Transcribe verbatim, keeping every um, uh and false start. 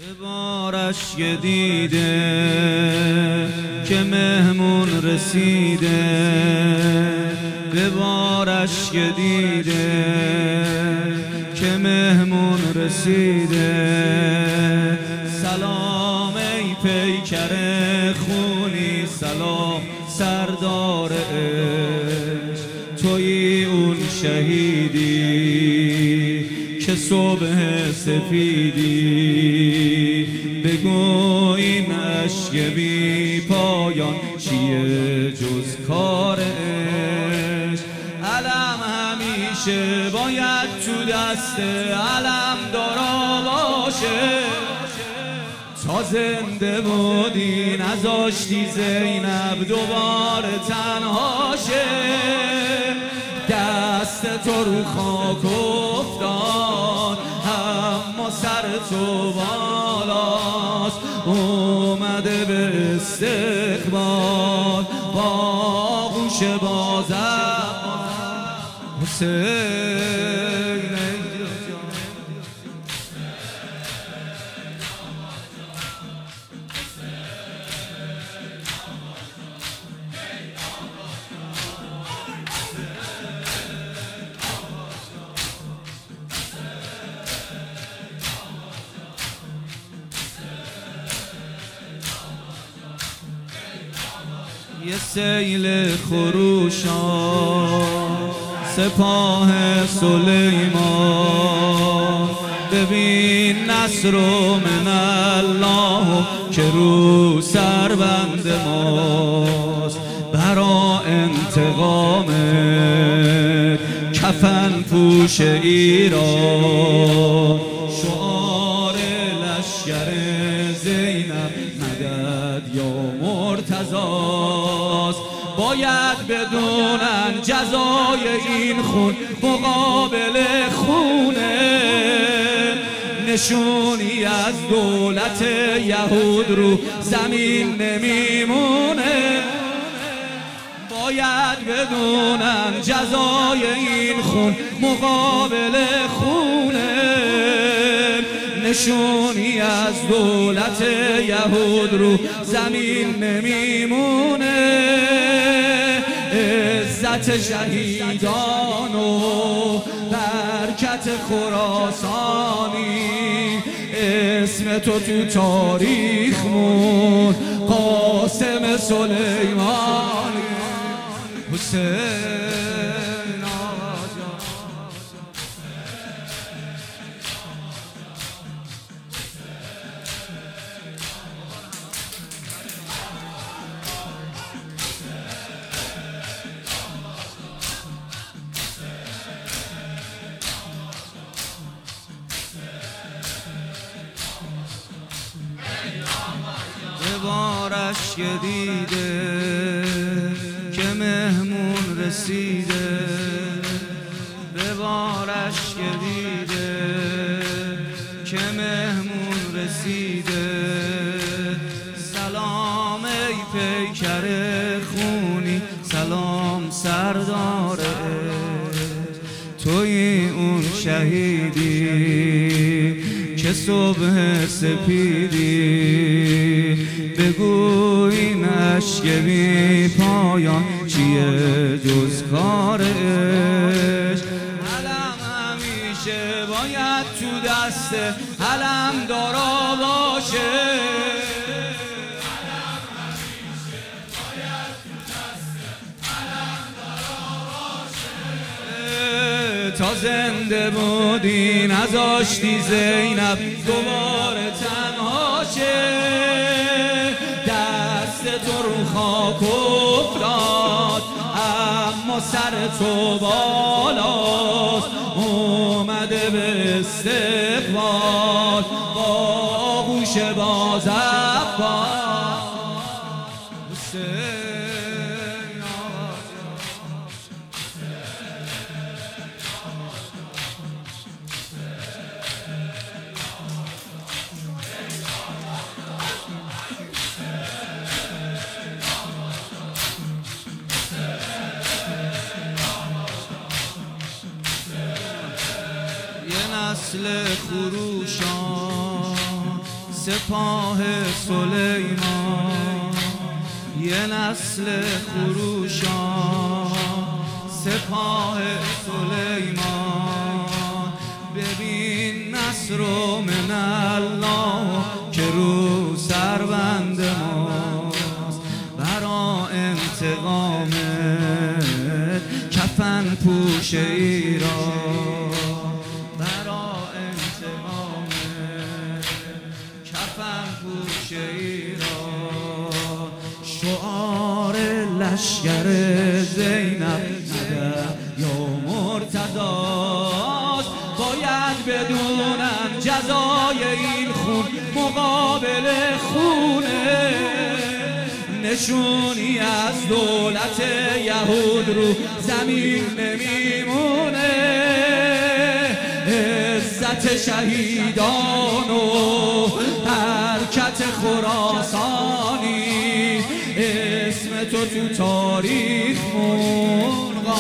به بارش دیده که مهمون رسیده، به بارش دیده که مهمون رسیده. سلام ای پیکر خونی، سلام سردار عشق، تویی اون شهیدی که صبح سفیدی. بگو این اشک بی پایان چیه جز کار عشق؟ علم همیشه باید تو دست علم دارا باشه، تا زنده بودی نذاشتی زینب دوباره تنها شه. دست تو رو خاک افتاد اما سر تو بالاست، اومده به استقبال با آغوش بازم حسین. یه سیل خروشان سپاه سلیمان، ببین نصر من الله که رو سربند ماست. برا انتقام کفن پوش ایران، شعار لشکر زینب مدد یا مرتضاست. باید بدونن جزای این خون مقابل خونه، نشونی از دولت یهود رو زمین نمیمونه. باید بدونن جزای این خون مقابل خونه، نشونی از دولت یهود رو زمین نمیمونه. عزت شهیدان و برکت خراسانی، اسم تو تو تاریخ مون قاسم سلیمانی. حسین به بارش دیده که مهمون رسیده، به بارش دیده که مهمون رسیده. سلام ای پیکر خونی، سلام سردار عشق، تویی اون شهیدی که صبح سپیدی. بگو این اشک بی پایان چیه جز کار عشق؟ علم همیشه باید تو دست علم دارا باشه، تا زنده بودی نذاشتی زینب دوباره تنها شه. دست تو رو خاک افتاد اما سر تو بالاست، اومده به استقبال با آغوش باز عباس. حسین نسل خروشان سپاه سلیمان یه نسل خروشان، سپاه سلیمان ببین نصر من الله که رو سربند ماست، برا انتقامت کفن پوش ایران، برا انتقامت کفن پوش ایران. شعار لشکر زینب یا مرتضاست، باید بدونم جزای این خون مقابل خونه، نشونی از دولت یهود رو زمین نمیمونه. عزت شهیدان و حرکت خراسانی، اسم تو تو تاریخ مون